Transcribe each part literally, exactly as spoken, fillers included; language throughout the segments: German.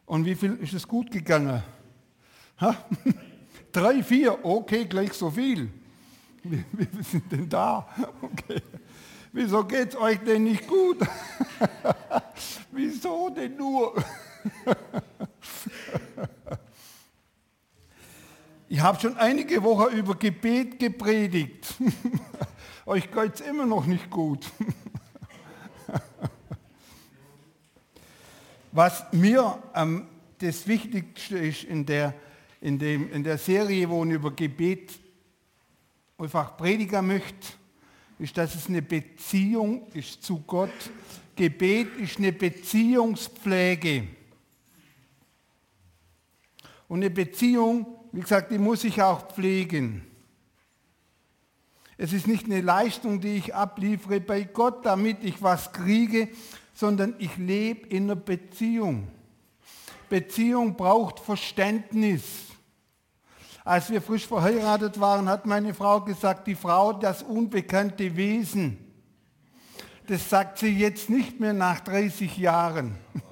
Und wie viel ist es gut gegangen? Ha? Drei, vier, okay, gleich so viel. Wie, wie sind denn da? Okay. Wieso geht es euch denn nicht gut? Wieso denn nur? Ich habe schon einige Wochen über Gebet gepredigt. Euch geht es immer noch nicht gut. Was mir ähm, das Wichtigste ist in der, in, dem, in der Serie, wo ich über Gebet einfach predigen möchte, ist, dass es eine Beziehung ist zu Gott. Gebet ist eine Beziehungspflege. Und eine Beziehung, wie gesagt, die muss ich auch pflegen. Es ist nicht eine Leistung, die ich abliefere bei Gott, damit ich was kriege, sondern ich lebe in einer Beziehung. Beziehung braucht Verständnis. Als wir frisch verheiratet waren, hat meine Frau gesagt, die Frau, das unbekannte Wesen. Das sagt sie jetzt nicht mehr nach dreißig Jahren.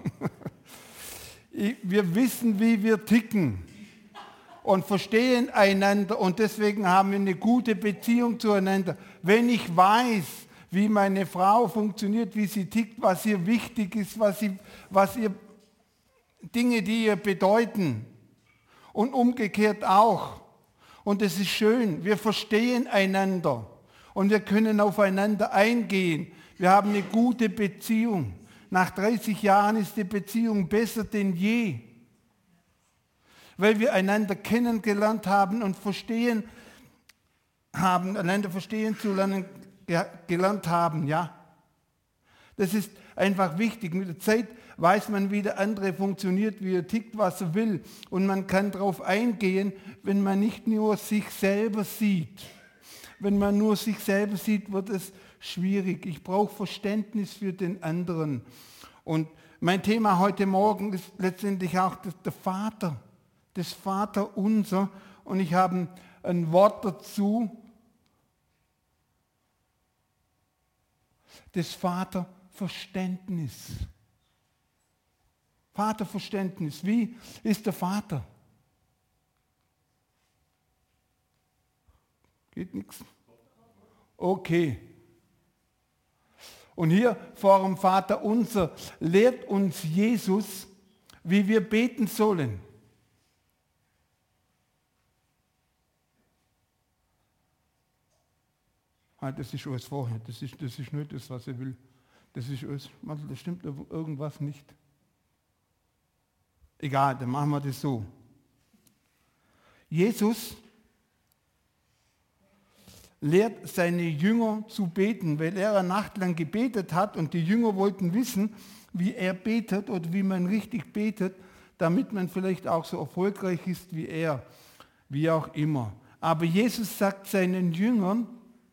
Wir wissen, wie wir ticken und verstehen einander und deswegen haben wir eine gute Beziehung zueinander. Wenn ich weiß, wie meine Frau funktioniert, wie sie tickt, was ihr wichtig ist, was, sie, was ihr Dinge, die ihr bedeuten und umgekehrt auch. Und es ist schön, wir verstehen einander und wir können aufeinander eingehen. Wir haben eine gute Beziehung. Nach dreißig Jahren ist die Beziehung besser denn je, weil wir einander kennengelernt haben und verstehen haben, einander verstehen zu lernen, gelernt haben, ja. Das ist einfach wichtig. Mit der Zeit weiß man, wie der andere funktioniert, wie er tickt, was er will. Und man kann darauf eingehen, wenn man nicht nur sich selber sieht. Wenn man nur sich selber sieht, wird es schwierig. Ich brauche Verständnis für den anderen. Und mein Thema heute Morgen ist letztendlich auch das, der Vater, das Vaterunser. Und ich habe ein Wort dazu, das Vaterverständnis. Vaterverständnis. Wie ist der Vater? Geht nichts? Okay. Und hier vor dem Vaterunser lehrt uns Jesus, wie wir beten sollen. Ah, das ist alles vorher, das ist, das ist nicht das, was er will. Das ist alles, das stimmt irgendwas nicht. Egal, dann machen wir das so. Jesus lehrt seine Jünger zu beten, weil er eine Nacht lang gebetet hat und die Jünger wollten wissen, wie er betet oder wie man richtig betet, damit man vielleicht auch so erfolgreich ist wie er, wie auch immer. Aber Jesus sagt seinen Jüngern,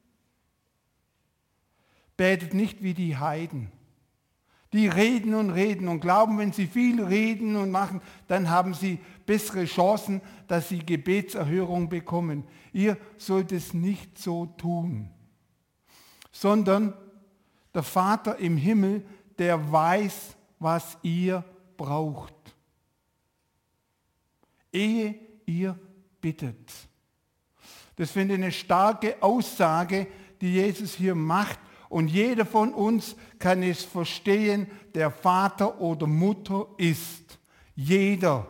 betet nicht wie die Heiden. Die reden und reden und glauben, wenn sie viel reden und machen, dann haben sie bessere Chancen, dass sie Gebetserhörung bekommen. Ihr sollt es nicht so tun, sondern der Vater im Himmel, der weiß, was ihr braucht, ehe ihr bittet. Das finde ich eine starke Aussage, die Jesus hier macht. Und jeder von uns kann es verstehen, der Vater oder Mutter ist. Jeder.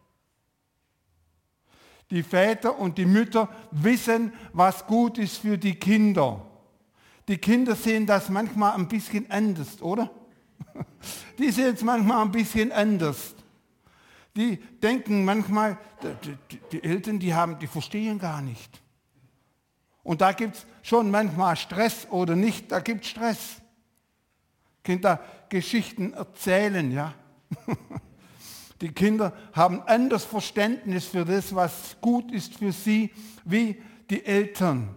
Die Väter und die Mütter wissen, was gut ist für die Kinder. Die Kinder sehen das manchmal ein bisschen anders, oder? Die sehen es manchmal ein bisschen anders. Die denken manchmal, die, die, die Eltern, die, haben, die verstehen gar nicht. Und da gibt es schon manchmal Stress oder nicht, da gibt es Stress. Kinder Geschichten erzählen, ja. Die Kinder haben anderes Verständnis für das, was gut ist für sie, wie die Eltern.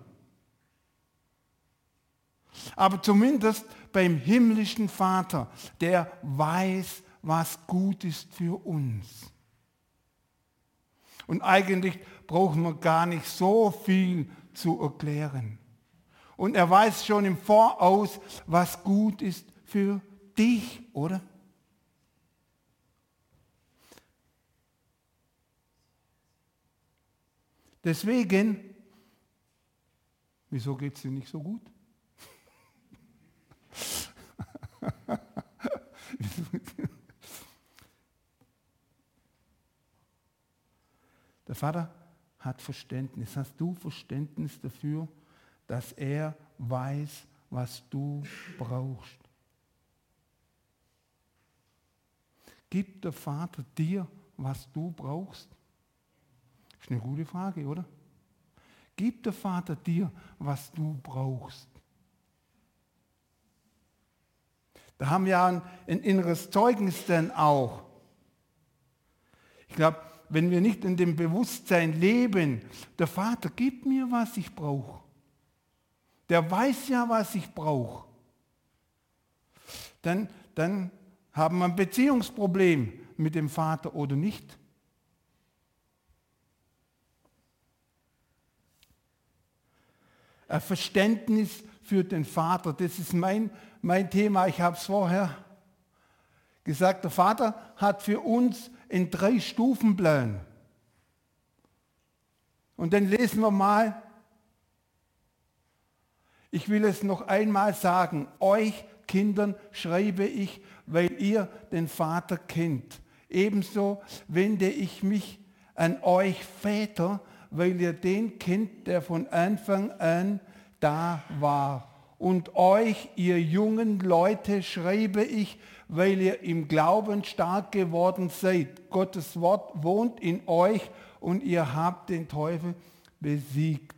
Aber zumindest beim himmlischen Vater, der weiß, was gut ist für uns. Und eigentlich brauchen wir gar nicht so viel zu erklären. Und er weiß schon im Voraus, was gut ist für dich, oder? Deswegen, wieso geht es dir nicht so gut? Der Vater hat Verständnis. Hast du Verständnis dafür, dass er weiß, was du brauchst? Gibt der Vater dir, was du brauchst? Ist eine gute Frage, oder? Gibt der Vater dir, was du brauchst? Da haben wir ein, ein inneres Zeugnis dann auch. Ich glaube, wenn wir nicht in dem Bewusstsein leben, der Vater gibt mir, was ich brauche. Der weiß ja, was ich brauche. Dann, dann haben wir ein Beziehungsproblem mit dem Vater oder nicht. Ein Verständnis für den Vater, das ist mein, mein Thema. Ich habe es vorher gesagt, der Vater hat für uns einen Drei-Stufen-Plan. Und dann lesen wir mal, ich will es noch einmal sagen, euch Kindern schreibe ich, weil ihr den Vater kennt. Ebenso wende ich mich an euch Väter, weil ihr den kennt, der von Anfang an da war. Und euch, ihr jungen Leute, schreibe ich, weil ihr im Glauben stark geworden seid. Gottes Wort wohnt in euch und ihr habt den Teufel besiegt.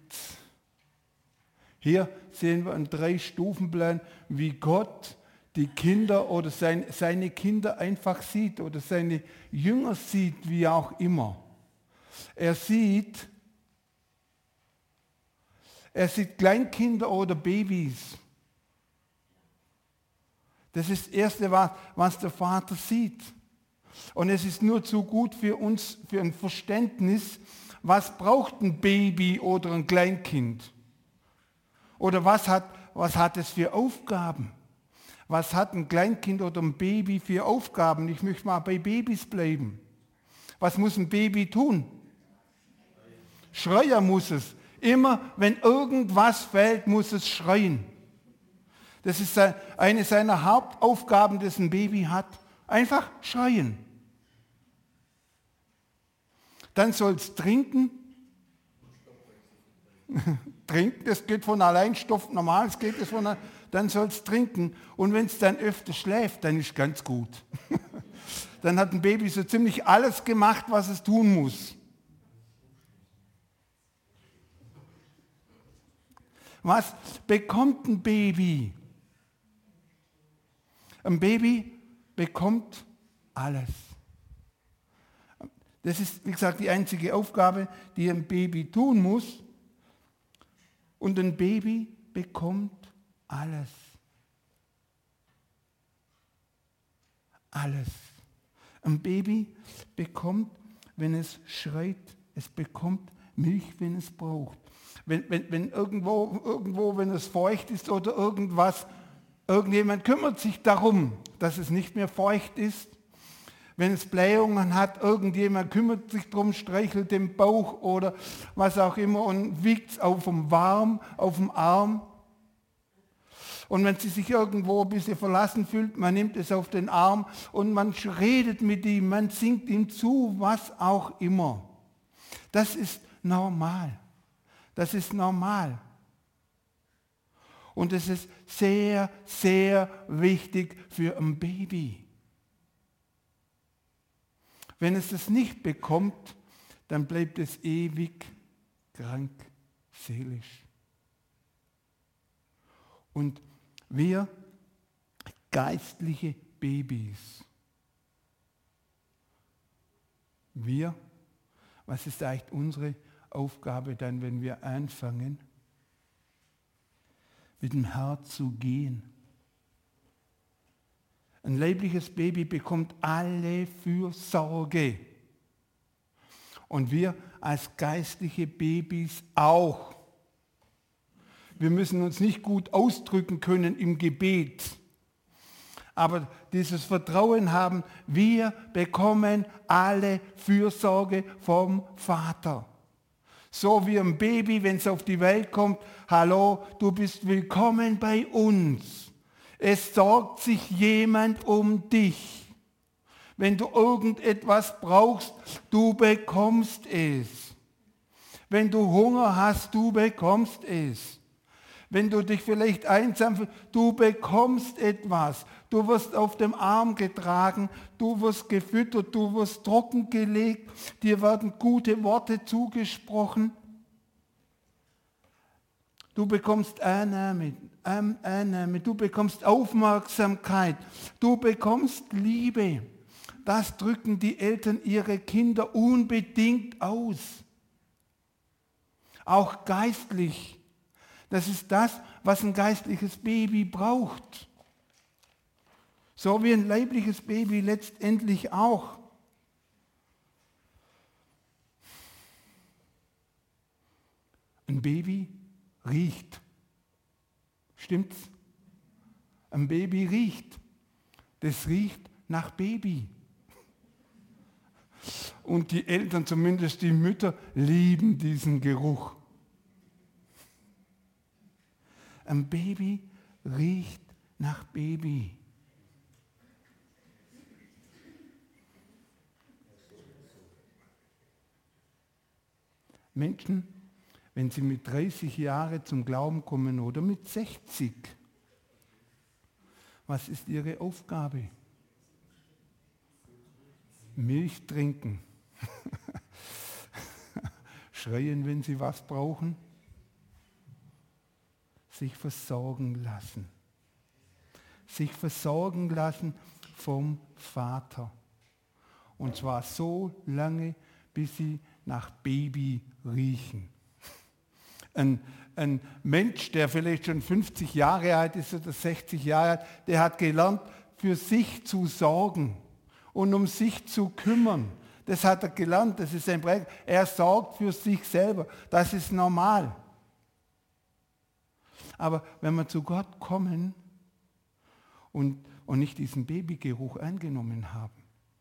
Hier sehen wir einen Drei-Stufen-Plan, wie Gott die Kinder oder sein, seine Kinder einfach sieht oder seine Jünger sieht, wie auch immer. Er sieht, er sieht Kleinkinder oder Babys. Das ist das Erste, was, was der Vater sieht. Und es ist nur zu gut für uns, für ein Verständnis, was braucht ein Baby oder ein Kleinkind? Oder was hat, was hat es für Aufgaben? Was hat ein Kleinkind oder ein Baby für Aufgaben? Ich möchte mal bei Babys bleiben. Was muss ein Baby tun? Schreien muss es. Immer wenn irgendwas fällt, muss es schreien. Das ist eine seiner Hauptaufgaben, die ein Baby hat. Einfach schreien. Dann soll es trinken. Trinken, das geht von allein, Stoff normal, es geht es von allein. Dann soll es trinken. Und wenn es dann öfter schläft, dann ist ganz gut. Dann hat ein Baby so ziemlich alles gemacht, was es tun muss. Was bekommt ein Baby? Ein Baby bekommt alles. Das ist, wie gesagt, die einzige Aufgabe, die ein Baby tun muss. Und ein Baby bekommt alles. Alles. Ein Baby bekommt, wenn es schreit, es bekommt Milch, wenn es braucht. Wenn, wenn, wenn irgendwo, irgendwo, wenn es feucht ist oder irgendwas, irgendjemand kümmert sich darum, dass es nicht mehr feucht ist. Wenn es Blähungen hat, irgendjemand kümmert sich darum, streichelt den Bauch oder was auch immer und wiegt es auf dem Warm, auf dem Arm. Und wenn sie sich irgendwo ein bisschen verlassen fühlt, man nimmt es auf den Arm und man redet mit ihm, man singt ihm zu, was auch immer. Das ist normal. Das ist normal. Und es ist sehr, sehr wichtig für ein Baby. Wenn es das nicht bekommt, dann bleibt es ewig krank, seelisch. Und wir geistliche Babys, wir, was ist eigentlich unsere Aufgabe dann, wenn wir anfangen, mit dem Herz zu gehen? Ein leibliches Baby bekommt alle Fürsorge. Und wir als geistliche Babys auch. Wir müssen uns nicht gut ausdrücken können im Gebet. Aber dieses Vertrauen haben, wir bekommen alle Fürsorge vom Vater. So wie ein Baby, wenn es auf die Welt kommt, hallo, du bist willkommen bei uns. Es sorgt sich jemand um dich. Wenn du irgendetwas brauchst, du bekommst es. Wenn du Hunger hast, du bekommst es. Wenn du dich vielleicht einsam fühlst, du bekommst etwas. Du wirst auf dem Arm getragen, du wirst gefüttert, du wirst trockengelegt, dir werden gute Worte zugesprochen. Du bekommst Annahme, Annahme, du bekommst Aufmerksamkeit, du bekommst Liebe. Das drücken die Eltern ihre Kinder unbedingt aus. Auch geistlich. Das ist das, was ein geistliches Baby braucht. So wie ein leibliches Baby letztendlich auch. Ein Baby riecht. Stimmt's? Ein Baby riecht. Das riecht nach Baby. Und die Eltern, zumindest die Mütter, lieben diesen Geruch. Ein Baby riecht nach Baby. Menschen, wenn sie mit dreißig Jahren zum Glauben kommen oder mit sechzig, was ist ihre Aufgabe? Milch trinken. Schreien, wenn sie was brauchen. Sich versorgen lassen. Sich versorgen lassen vom Vater. Und zwar so lange, bis sie nach Baby riechen. Ein, ein Mensch, der vielleicht schon fünfzig Jahre alt ist oder sechzig Jahre alt, der hat gelernt, für sich zu sorgen und um sich zu kümmern. Das hat er gelernt, das ist sein Projekt. Er sorgt für sich selber. Das ist normal. Aber wenn wir zu Gott kommen und, und nicht diesen Babygeruch angenommen haben,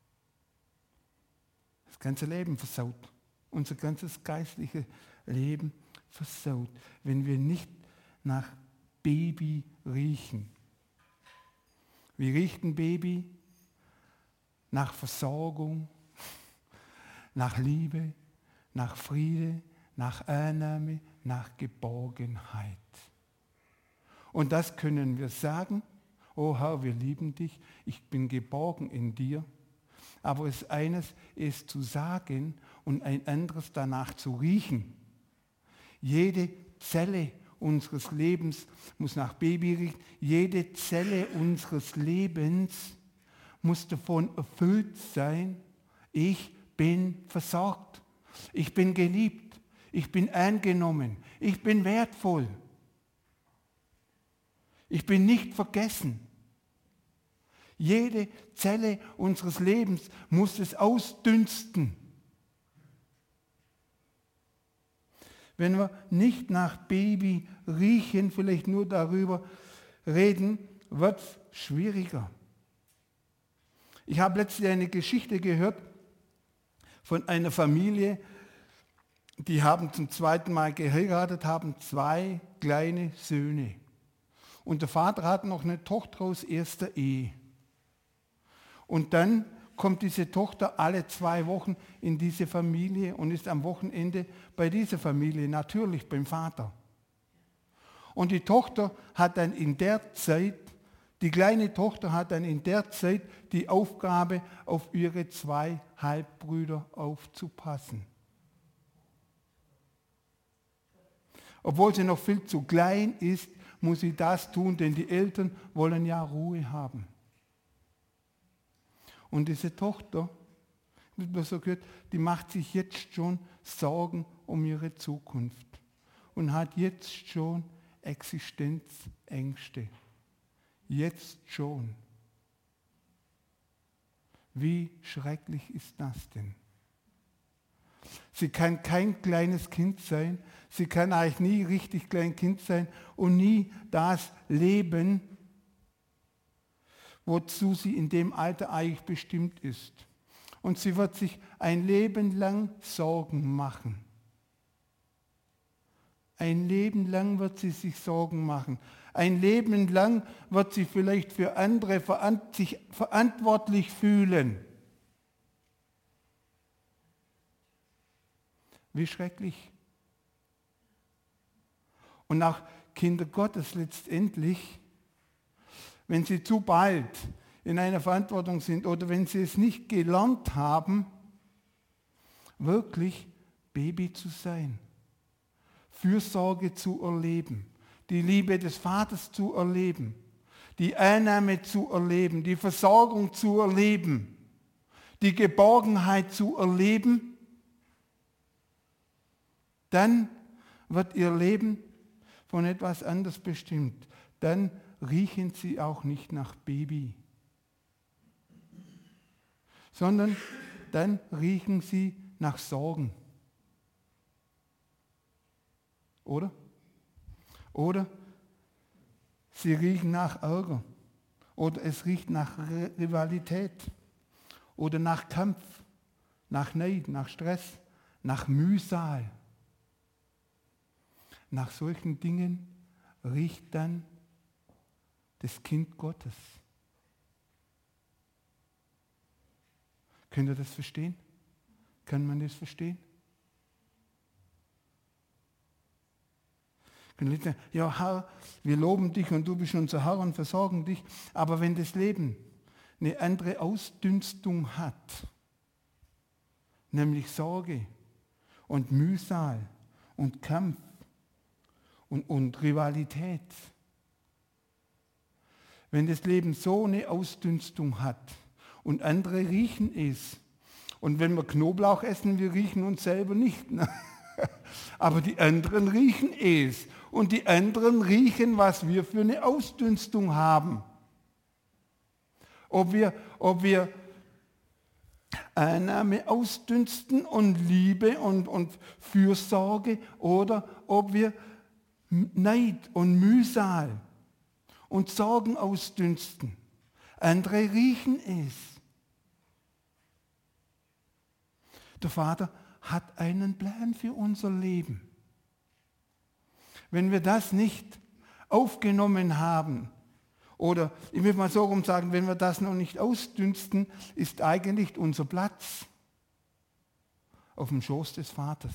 das ganze Leben versaut. Unser ganzes geistliches Leben versaut, wenn wir nicht nach Baby riechen. Wie riecht ein Baby? Nach Versorgung, nach Liebe, nach Friede, nach Annahme, nach Geborgenheit. Und das können wir sagen, oh Herr, wir lieben dich, ich bin geborgen in dir. Aber es eines ist zu sagen und ein anderes danach zu riechen. Jede Zelle unseres Lebens muss nach Baby riechen. Jede Zelle unseres Lebens muss davon erfüllt sein, ich bin versorgt, ich bin geliebt, ich bin angenommen, ich bin wertvoll, ich bin nicht vergessen. Jede Zelle unseres Lebens muss es ausdünsten. Wenn wir nicht nach Baby riechen, vielleicht nur darüber reden, wird es schwieriger. Ich habe letztens eine Geschichte gehört von einer Familie, die haben zum zweiten Mal geheiratet, haben zwei kleine Söhne. Und der Vater hat noch eine Tochter aus erster Ehe. Und dann kommt diese Tochter alle zwei Wochen in diese Familie und ist am Wochenende bei dieser Familie, natürlich beim Vater. Und die Tochter hat dann in der Zeit, die kleine Tochter hat dann in der Zeit die Aufgabe, auf ihre zwei Halbbrüder aufzupassen. Obwohl sie noch viel zu klein ist, muss sie das tun, denn die Eltern wollen ja Ruhe haben. Und diese Tochter, wie man so gehört, die macht sich jetzt schon Sorgen um ihre Zukunft und hat jetzt schon Existenzängste. Jetzt schon. Wie schrecklich ist das denn? Sie kann kein kleines Kind sein, sie kann eigentlich nie richtig klein Kind sein und nie das leben, wozu sie in dem Alter eigentlich bestimmt ist. Und sie wird sich ein Leben lang Sorgen machen. Ein Leben lang wird sie sich Sorgen machen. Ein Leben lang wird sie vielleicht für andere sich verantwortlich fühlen. Wie schrecklich. Und auch Kinder Gottes letztendlich, wenn sie zu bald in einer Verantwortung sind oder wenn sie es nicht gelernt haben, wirklich Baby zu sein, Fürsorge zu erleben, die Liebe des Vaters zu erleben, die Einnahme zu erleben, die Versorgung zu erleben, die Geborgenheit zu erleben, dann wird ihr Leben von etwas anderes bestimmt. Dann riechen sie auch nicht nach Baby, sondern dann riechen sie nach Sorgen. Oder? Oder sie riechen nach Ärger. Oder es riecht nach Rivalität. Oder nach Kampf, nach Neid, nach Stress, nach Mühsal. Nach solchen Dingen riecht dann das Kind Gottes. Könnt ihr das verstehen? Kann man das verstehen? Ja, Herr, wir loben dich und du bist unser Herr und versorgen dich. Aber wenn das Leben eine andere Ausdünstung hat, nämlich Sorge und Mühsal und Kampf und, und Rivalität, wenn das Leben so eine Ausdünstung hat und andere riechen es, und wenn wir Knoblauch essen, wir riechen uns selber nicht, ne? Aber die anderen riechen es und die anderen riechen, was wir für eine Ausdünstung haben. Ob wir, ob wir Annahme ausdünsten und Liebe und, und Fürsorge oder ob wir Neid und Mühsal und Sorgen ausdünsten. Andere riechen es. Der Vater hat einen Plan für unser Leben. Wenn wir das nicht aufgenommen haben, oder ich will mal so rum sagen, wenn wir das noch nicht ausdünsten, ist eigentlich unser Platz auf dem Schoß des Vaters,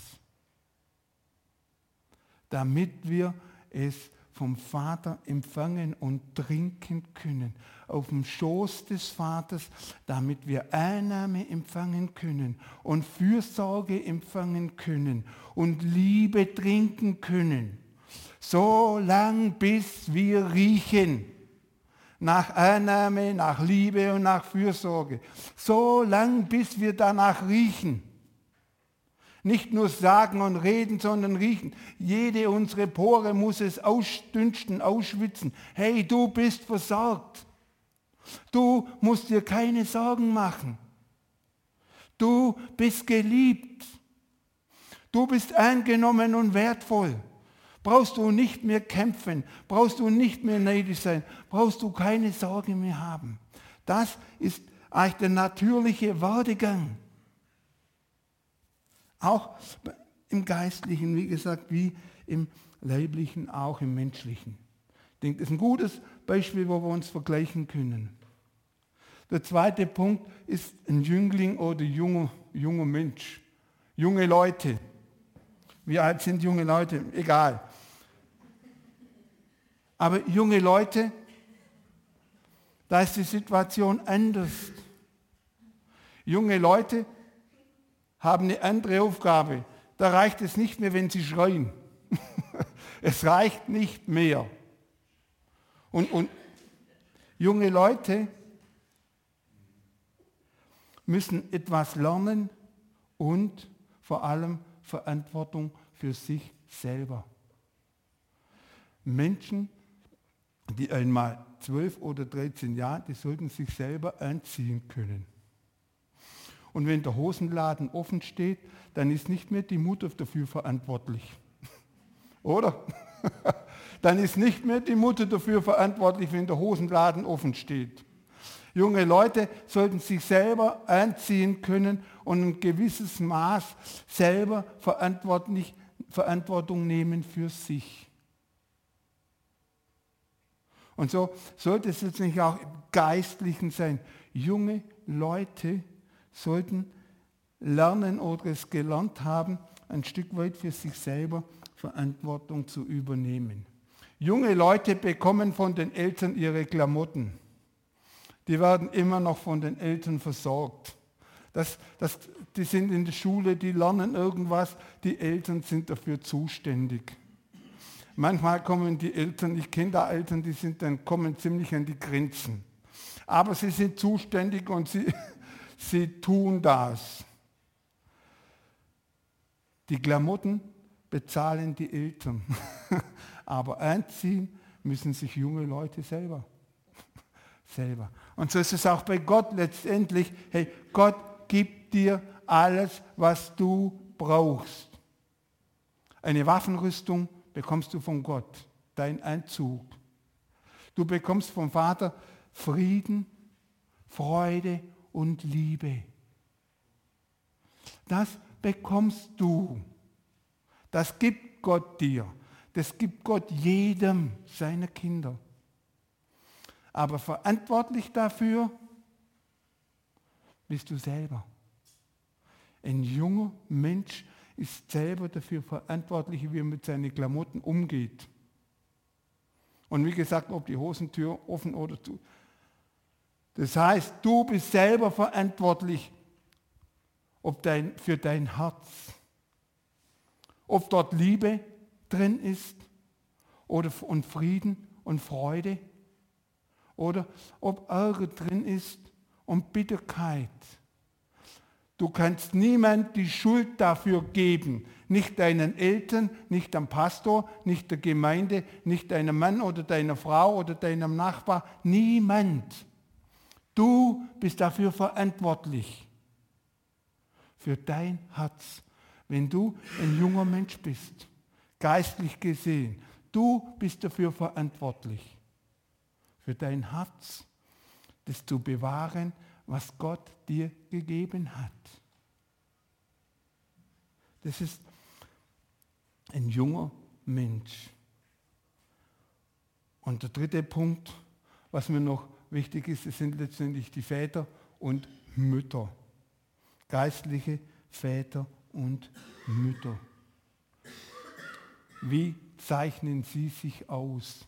damit wir es vom Vater empfangen und trinken können. Auf dem Schoß des Vaters, damit wir Einnahme empfangen können und Fürsorge empfangen können und Liebe trinken können. So lang bis wir riechen nach Einnahme, nach Liebe und nach Fürsorge. So lang bis wir danach riechen. Nicht nur sagen und reden, sondern riechen. Jede unserer Pore muss es ausdünsten, ausschwitzen. Hey, du bist versorgt. Du musst dir keine Sorgen machen. Du bist geliebt. Du bist angenommen und wertvoll. Brauchst du nicht mehr kämpfen, brauchst du nicht mehr neidisch sein, brauchst du keine Sorge mehr haben. Das ist eigentlich der natürliche Werdegang. Auch im Geistlichen, wie gesagt, wie im Leiblichen, auch im Menschlichen. Ich denke, das ist ein gutes Beispiel, wo wir uns vergleichen können. Der zweite Punkt ist ein Jüngling oder junger, junger Mensch. Junge Leute. Wie alt sind junge Leute? Egal. Aber junge Leute, da ist die Situation anders. Junge Leute haben eine andere Aufgabe. Da reicht es nicht mehr, wenn sie schreien. Es reicht nicht mehr. Und, und junge Leute müssen etwas lernen und vor allem Verantwortung für sich selber. Menschen, die einmal zwölf oder dreizehn Jahre, die sollten sich selber anziehen können. Und wenn der Hosenladen offen steht, dann ist nicht mehr die Mutter dafür verantwortlich. Oder? Dann ist nicht mehr die Mutter dafür verantwortlich, wenn der Hosenladen offen steht. Junge Leute sollten sich selber anziehen können und ein gewisses Maß selber verantwortlich Verantwortung nehmen für sich. Und so sollte es letztendlich auch im Geistlichen sein. Junge Leute sollten lernen oder es gelernt haben, ein Stück weit für sich selber Verantwortung zu übernehmen. Junge Leute bekommen von den Eltern ihre Klamotten. Die werden immer noch von den Eltern versorgt. Das, das, die sind in der Schule, die lernen irgendwas, die Eltern sind dafür zuständig. Manchmal kommen die Eltern, ich kenne da Eltern, die sind dann, kommen ziemlich an die Grenzen. Aber sie sind zuständig und sie, sie tun das. Die Klamotten bezahlen die Eltern. Aber anziehen müssen sich junge Leute selber. selber. Und so ist es auch bei Gott letztendlich. Hey, Gott gibt dir alles, was du brauchst. Eine Waffenrüstung bekommst du von Gott, dein Anzug. Du bekommst vom Vater Frieden, Freude und Liebe. Das bekommst du. Das gibt Gott dir. Das gibt Gott jedem seiner Kinder. Aber verantwortlich dafür bist du selber. Ein junger Mensch ist selber dafür verantwortlich, wie er mit seinen Klamotten umgeht. Und wie gesagt, ob die Hosentür offen oder zu. Das heißt, du bist selber verantwortlich ob dein, für dein Herz. Ob dort Liebe drin ist oder und Frieden und Freude oder ob Ärger drin ist und Bitterkeit. Du kannst niemand die Schuld dafür geben, nicht deinen Eltern, nicht dem Pastor, nicht der Gemeinde, nicht deinem Mann oder deiner Frau oder deinem Nachbar, niemand. Du bist dafür verantwortlich, für dein Herz, wenn du ein junger Mensch bist, geistlich gesehen. Du bist dafür verantwortlich, für dein Herz, das zu bewahren, was Gott dir gegeben hat. Das ist ein junger Mensch. Und der dritte Punkt, was mir noch wichtig ist, das sind letztendlich die Väter und Mütter. Geistliche Väter und Mütter. Wie zeichnen sie sich aus?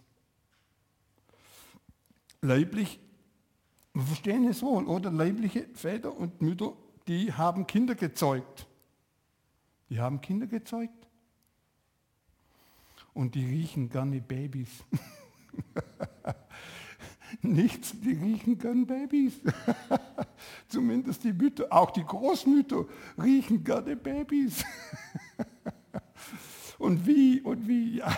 Leiblich, wir verstehen es wohl, oder? Leibliche Väter und Mütter, die haben Kinder gezeugt. Die haben Kinder gezeugt. Und die riechen gerne Babys. Nichts, die riechen gerne Babys. Zumindest die Mütter, auch die Großmütter riechen gerne Babys. Und wie, und wie, ja.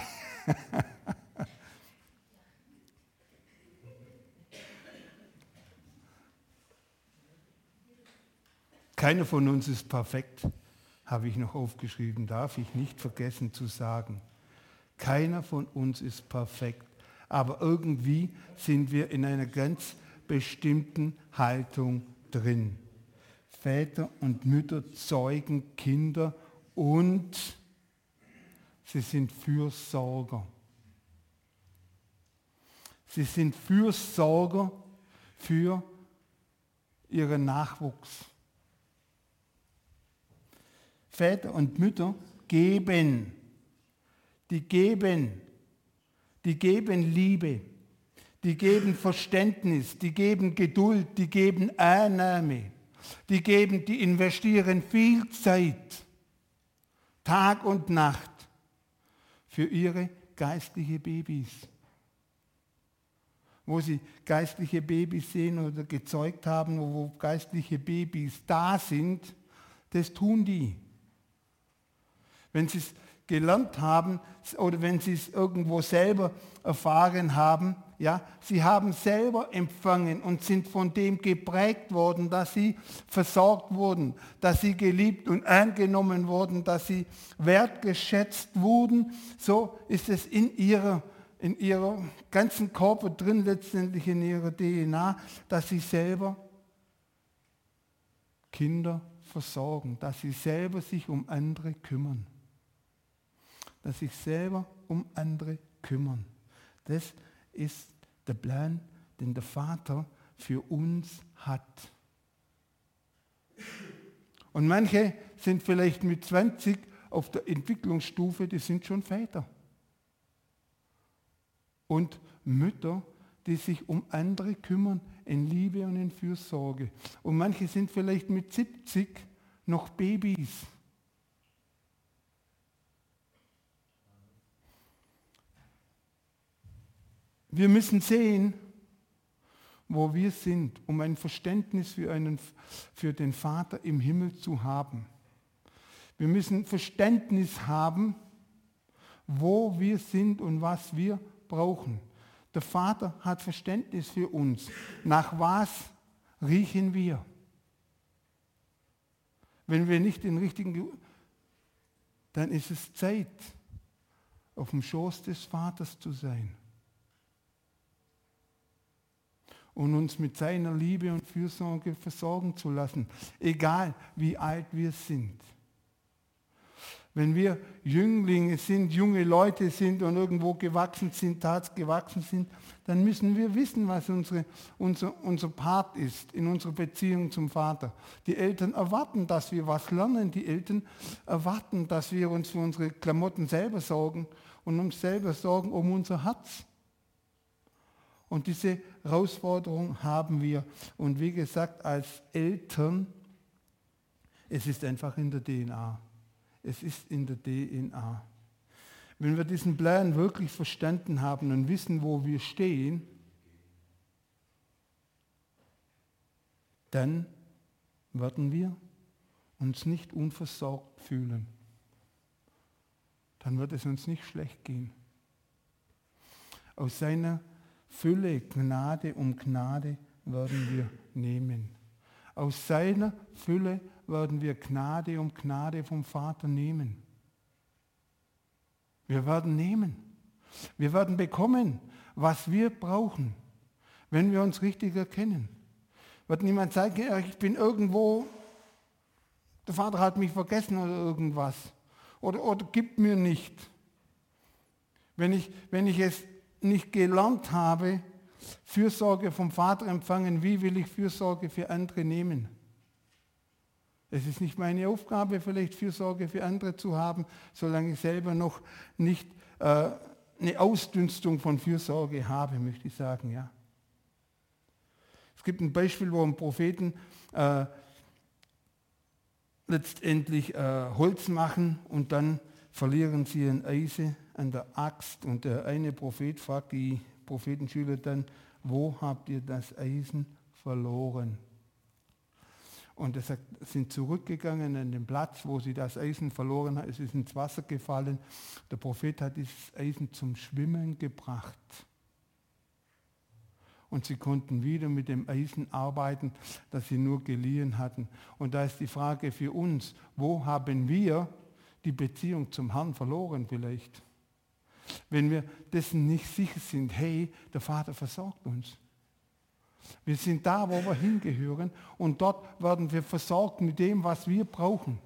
Keiner von uns ist perfekt, habe ich noch aufgeschrieben, darf ich nicht vergessen zu sagen. Keiner von uns ist perfekt, aber irgendwie sind wir in einer ganz bestimmten Haltung drin. Väter und Mütter zeugen Kinder und sie sind Fürsorger. Sie sind Fürsorger für ihren Nachwuchs. Väter und Mütter geben, die geben, die geben Liebe, die geben Verständnis, die geben Geduld, die geben Annahme, die geben, die investieren viel Zeit, Tag und Nacht für ihre geistlichen Babys. Wo sie geistliche Babys sehen oder gezeugt haben, wo geistliche Babys da sind, das tun die. Wenn sie es gelernt haben oder wenn sie es irgendwo selber erfahren haben, ja, sie haben selber empfangen und sind von dem geprägt worden, dass sie versorgt wurden, dass sie geliebt und angenommen wurden, dass sie wertgeschätzt wurden. So ist es in ihrer, in ihrer ganzen Körper drin, letztendlich in ihrer D N A, dass sie selber Kinder versorgen, dass sie selber sich um andere kümmern. dass sich selber um andere kümmern. Das ist der Plan, den der Vater für uns hat. Und manche sind vielleicht mit zwanzig auf der Entwicklungsstufe, die sind schon Väter. Und Mütter, die sich um andere kümmern, in Liebe und in Fürsorge. Und manche sind vielleicht mit siebzig noch Babys. Wir müssen sehen, wo wir sind, um ein Verständnis für, einen, für den Vater im Himmel zu haben. Wir müssen Verständnis haben, wo wir sind und was wir brauchen. Der Vater hat Verständnis für uns. Nach was riechen wir? Wenn wir nicht den richtigen, dann ist es Zeit, auf dem Schoß des Vaters zu sein und uns mit seiner Liebe und Fürsorge versorgen zu lassen, egal wie alt wir sind. Wenn wir Jünglinge sind, junge Leute sind und irgendwo gewachsen sind, tats gewachsen sind, dann müssen wir wissen, was unsere, unser, unser Part ist in unserer Beziehung zum Vater. Die Eltern erwarten, dass wir was lernen. Die Eltern erwarten, dass wir uns für unsere Klamotten selber sorgen und uns selber sorgen um unser Herz. Und diese Herausforderung haben wir. Und wie gesagt, als Eltern, es ist einfach in der D N A. Es ist in der D N A. Wenn wir diesen Plan wirklich verstanden haben und wissen, wo wir stehen, dann werden wir uns nicht unversorgt fühlen. Dann wird es uns nicht schlecht gehen. Aus seiner Fülle, Gnade um Gnade werden wir nehmen. Aus seiner Fülle werden wir Gnade um Gnade vom Vater nehmen. Wir werden nehmen. Wir werden bekommen, was wir brauchen, wenn wir uns richtig erkennen. Wird niemand sagen, ich bin irgendwo, der Vater hat mich vergessen oder irgendwas. Oder, oder gibt mir nicht. Wenn ich, wenn ich es nicht gelernt habe, Fürsorge vom Vater empfangen, wie will ich Fürsorge für andere nehmen? Es ist nicht meine Aufgabe, vielleicht Fürsorge für andere zu haben, solange ich selber noch nicht äh, eine Ausdünstung von Fürsorge habe, möchte ich sagen. Ja. Es gibt ein Beispiel, wo ein Propheten äh, letztendlich äh, Holz machen und dann verlieren sie ein Eisen an der Axt. Und der eine Prophet fragt die Prophetenschüler dann, wo habt ihr das Eisen verloren? Und er sagt, sind zurückgegangen an den Platz, wo sie das Eisen verloren haben. Es ist ins Wasser gefallen. Der Prophet hat dieses Eisen zum Schwimmen gebracht. Und sie konnten wieder mit dem Eisen arbeiten, das sie nur geliehen hatten. Und da ist die Frage für uns, wo haben wir die Beziehung zum Herrn verloren vielleicht? Wenn wir dessen nicht sicher sind, hey, der Vater versorgt uns. Wir sind da, wo wir hingehören und dort werden wir versorgt mit dem, was wir brauchen.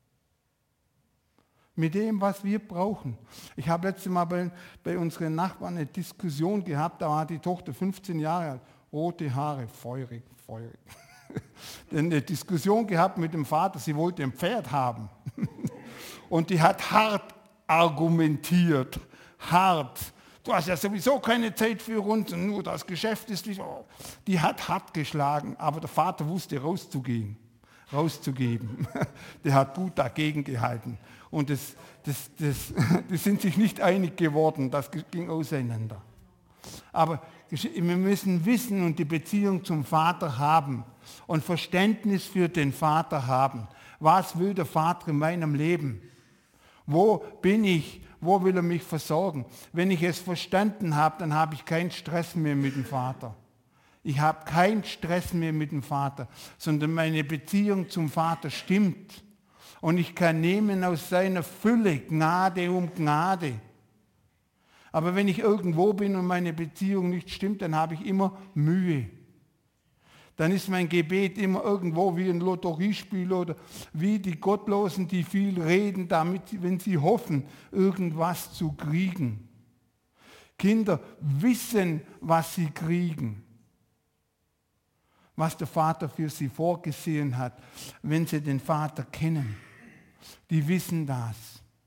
Mit dem, was wir brauchen. Ich habe letztes Mal bei, bei unseren Nachbarn eine Diskussion gehabt, da war die Tochter fünfzehn Jahre alt, rote Haare, feurig, feurig. Eine Diskussion gehabt mit dem Vater, sie wollte ein Pferd haben. Und die hat hart argumentiert, hart. Du hast ja sowieso keine Zeit für uns und nur das Geschäft ist wie so. Die hat hart geschlagen, aber der Vater wusste rauszugehen, rauszugeben. Der hat gut dagegen gehalten. Und das, das, das, die sind sich nicht einig geworden, das ging auseinander. Aber wir müssen wissen und die Beziehung zum Vater haben und Verständnis für den Vater haben. Was will der Vater in meinem Leben? Wo bin ich? Wo will er mich versorgen? Wenn ich es verstanden habe, dann habe ich keinen Stress mehr mit dem Vater. Ich habe keinen Stress mehr mit dem Vater, sondern meine Beziehung zum Vater stimmt. Und ich kann nehmen aus seiner Fülle Gnade um Gnade. Aber wenn ich irgendwo bin und meine Beziehung nicht stimmt, dann habe ich immer Mühe. dann ist mein Gebet immer irgendwo wie ein Lotteriespiel oder wie die Gottlosen, die viel reden, damit, wenn sie hoffen, irgendwas zu kriegen. Kinder wissen, was sie kriegen, was der Vater für sie vorgesehen hat, wenn sie den Vater kennen. Die wissen das.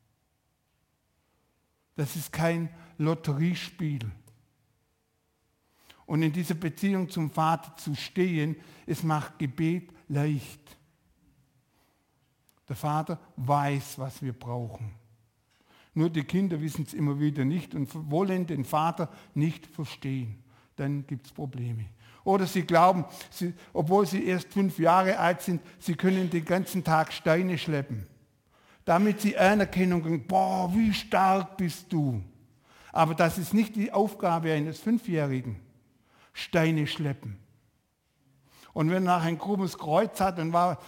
Das ist kein Lotteriespiel. Und in dieser Beziehung zum Vater zu stehen, es macht Gebet leicht. Der Vater weiß, was wir brauchen. Nur die Kinder wissen es immer wieder nicht und wollen den Vater nicht verstehen. Dann gibt es Probleme. Oder sie glauben, sie, obwohl sie erst fünf Jahre alt sind, sie können den ganzen Tag Steine schleppen. Damit sie Anerkennung kriegen, boah, wie stark bist du. Aber das ist nicht die Aufgabe eines Fünfjährigen. Steine schleppen. Und wenn er nach ein grobes Kreuz hat, dann war...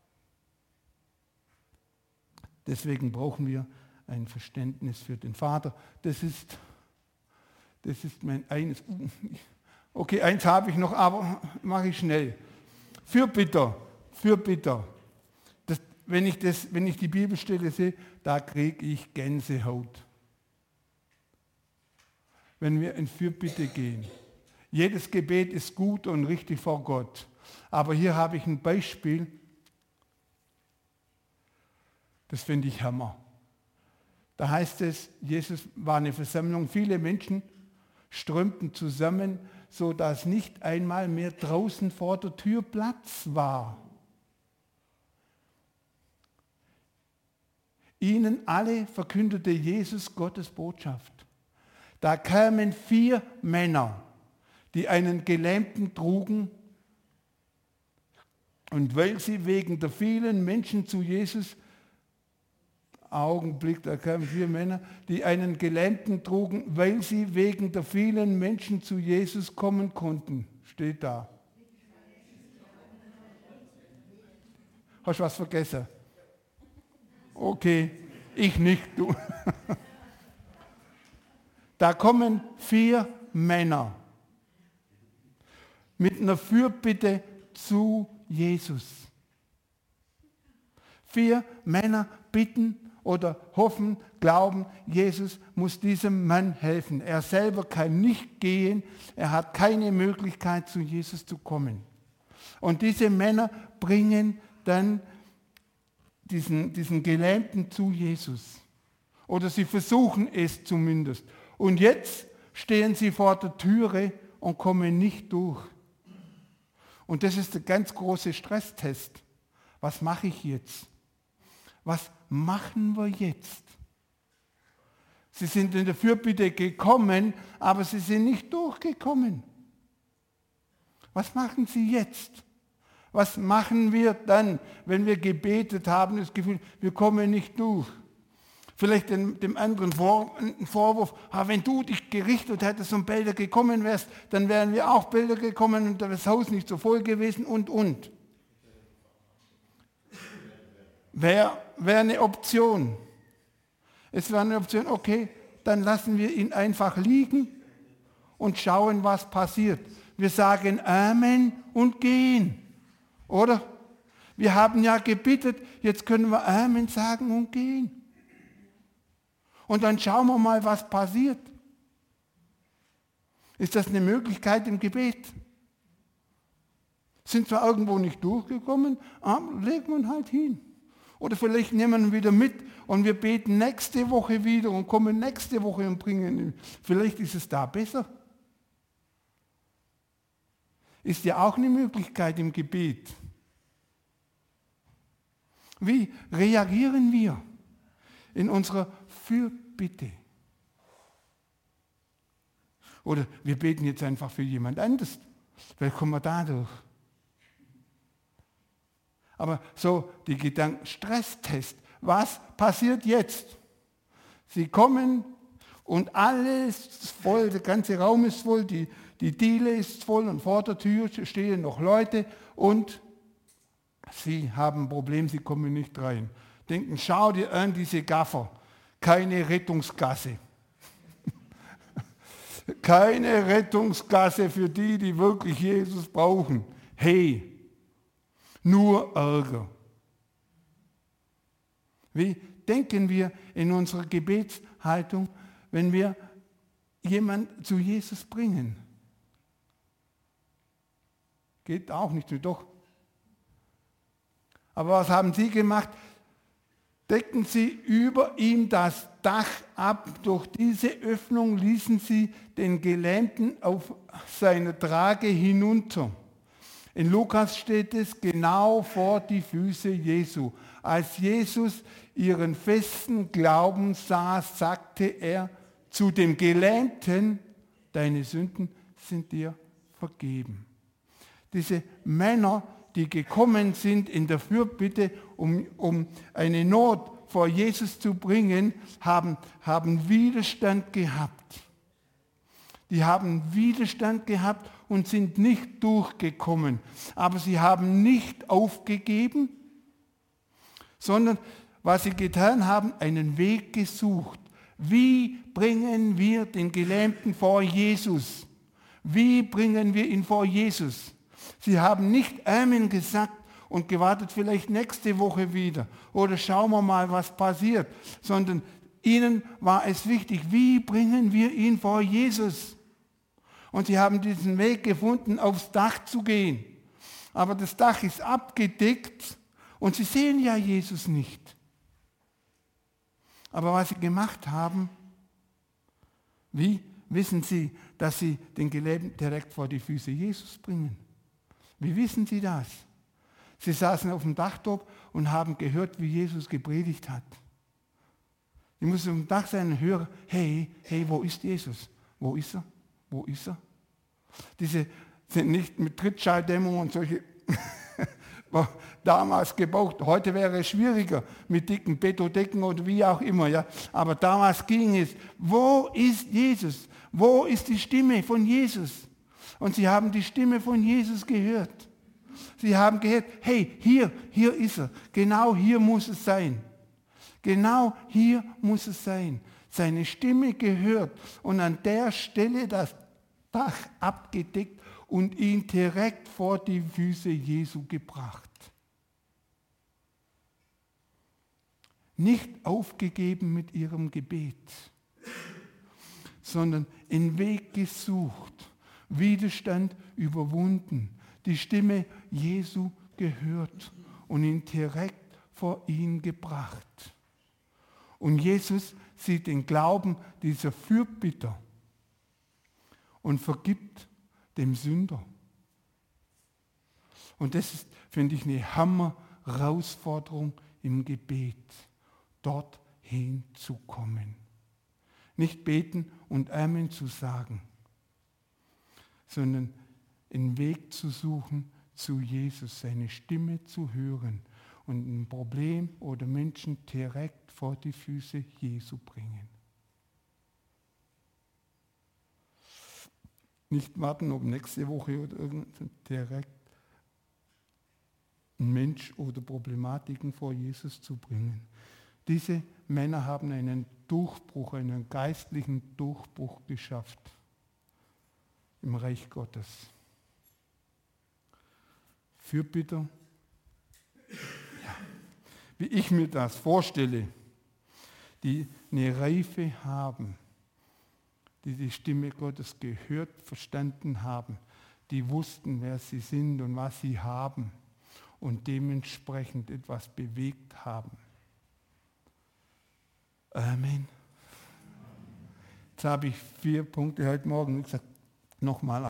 Deswegen brauchen wir ein Verständnis für den Vater. Das ist, das ist mein eines... Okay, eins habe ich noch, aber mache ich schnell. Fürbitter, Fürbitter. Das, wenn, ich das, wenn ich die Bibelstelle sehe, da kriege ich Gänsehaut. Wenn wir in Fürbitte gehen. Jedes Gebet ist gut und richtig vor Gott. Aber hier habe ich ein Beispiel, das finde ich Hammer. Da heißt es, Jesus war eine Versammlung, viele Menschen strömten zusammen, sodass nicht einmal mehr draußen vor der Tür Platz war. Ihnen alle verkündete Jesus Gottes Botschaft. Da kamen vier Männer, die einen Gelähmten trugen, und weil sie wegen der vielen Menschen zu Jesus, Augenblick, da kamen vier Männer, die einen Gelähmten trugen, weil sie wegen der vielen Menschen zu Jesus kommen konnten, steht da. Hast du was vergessen? Okay, ich nicht, du. Da kommen vier Männer mit einer Fürbitte zu Jesus. Vier Männer bitten oder hoffen, glauben, Jesus muss diesem Mann helfen. Er selber kann nicht gehen, er hat keine Möglichkeit, zu Jesus zu kommen. Und diese Männer bringen dann diesen, diesen Gelähmten zu Jesus. Oder sie versuchen es zumindest. Und jetzt stehen sie vor der Türe und kommen nicht durch. Und das ist der ganz große Stresstest. Was mache ich jetzt? Was machen wir jetzt? Sie sind in der Fürbitte gekommen, aber sie sind nicht durchgekommen. Was machen Sie jetzt? Was machen wir dann, wenn wir gebetet haben, das Gefühl, wir kommen nicht durch? Vielleicht dem, dem anderen Vor, einen Vorwurf, ah, wenn du dich gerichtet hättest und Bilder gekommen wärst, dann wären wir auch Bilder gekommen und das Haus nicht so voll gewesen und, und. Wäre wär eine Option. Es wäre eine Option, okay, dann lassen wir ihn einfach liegen und schauen, was passiert. Wir sagen Amen und gehen, oder? Wir haben ja gebittet, jetzt können wir Amen sagen und gehen. Und dann schauen wir mal, was passiert. Ist das eine Möglichkeit im Gebet? Sind wir irgendwo nicht durchgekommen, aber legen wir halt hin. Oder vielleicht nehmen wir ihn wieder mit und wir beten nächste Woche wieder und kommen nächste Woche und bringen ihn. Vielleicht ist es da besser. Ist ja auch eine Möglichkeit im Gebet. Wie reagieren wir in unserer Fürbitte? Oder wir beten jetzt einfach für jemand anderes. Vielleicht kommen wir dadurch. Aber so die Gedanken, Stresstest. Was passiert jetzt? Sie kommen und alles ist voll, der ganze Raum ist voll, die, die Diele ist voll und vor der Tür stehen noch Leute und sie haben ein Problem, sie kommen nicht rein. Denken, schau dir an diese Gaffer, keine Rettungsgasse. Keine Rettungsgasse für die, die wirklich Jesus brauchen. hey, nur Ärger. Wie denken wir in unserer Gebetshaltung, wenn wir jemanden zu Jesus bringen? Geht auch nicht, doch. Aber was haben sie gemacht? Deckten sie über ihm das Dach ab. Durch diese Öffnung ließen sie den Gelähmten auf seine Trage hinunter. In Lukas steht es genau vor die Füße Jesu. Als Jesus ihren festen Glauben sah, sagte er zu dem Gelähmten, deine Sünden sind dir vergeben. Diese Männer, die gekommen sind in der Fürbitte, um, um eine Not vor Jesus zu bringen, haben, haben Widerstand gehabt. Die haben Widerstand gehabt und sind nicht durchgekommen. Aber sie haben nicht aufgegeben, sondern was sie getan haben, einen Weg gesucht. Wie bringen wir den Gelähmten vor Jesus? Wie bringen wir ihn vor Jesus? Sie haben nicht Amen gesagt und gewartet, vielleicht nächste Woche wieder oder schauen wir mal, was passiert, sondern ihnen war es wichtig, wie bringen wir ihn vor Jesus? Und sie haben diesen Weg gefunden, aufs Dach zu gehen. Aber das Dach ist abgedeckt und sie sehen ja Jesus nicht. Aber was sie gemacht haben, wie wissen sie, dass sie den Gelähmten direkt vor die Füße Jesus bringen? Wie wissen sie das? Sie saßen auf dem Dachtop und haben gehört, wie Jesus gepredigt hat. Sie mussten auf dem Dach sein und hören, hey, hey, wo ist Jesus? Wo ist er? Wo ist er? Diese sind nicht mit Trittschalldämmung und solche damals gebaut. Heute wäre es schwieriger mit dicken Betondecken oder wie auch immer. Ja. Aber damals ging es. Wo ist Jesus? Wo ist die Stimme von Jesus? Und sie haben die Stimme von Jesus gehört. Sie haben gehört, hey, hier, hier ist er. Genau hier muss es sein. Genau hier muss es sein. Seine Stimme gehört und an der Stelle das Dach abgedeckt und ihn direkt vor die Füße Jesu gebracht. Nicht aufgegeben mit ihrem Gebet, sondern den Weg gesucht, Widerstand überwunden, die Stimme Jesu gehört und ihn direkt vor ihn gebracht. Und Jesus sieht den Glauben dieser Fürbitter und vergibt dem Sünder. Und das ist, finde ich, eine Hammer-Herausforderung im Gebet, dorthin zu kommen. Nicht beten und Amen zu sagen, sondern einen Weg zu suchen zu Jesus, seine Stimme zu hören und ein Problem oder Menschen direkt vor die Füße Jesu bringen. Nicht warten, ob nächste Woche oder irgendein direkt ein Mensch oder Problematiken vor Jesus zu bringen. Diese Männer haben einen Durchbruch, einen geistlichen Durchbruch geschafft im Reich Gottes. Fürbitter, ja, wie ich mir das vorstelle, die eine Reife haben, die die Stimme Gottes gehört, verstanden haben, die wussten, wer sie sind und was sie haben und dementsprechend etwas bewegt haben. Amen. Jetzt habe ich vier Punkte heute Morgen gesagt, nochmal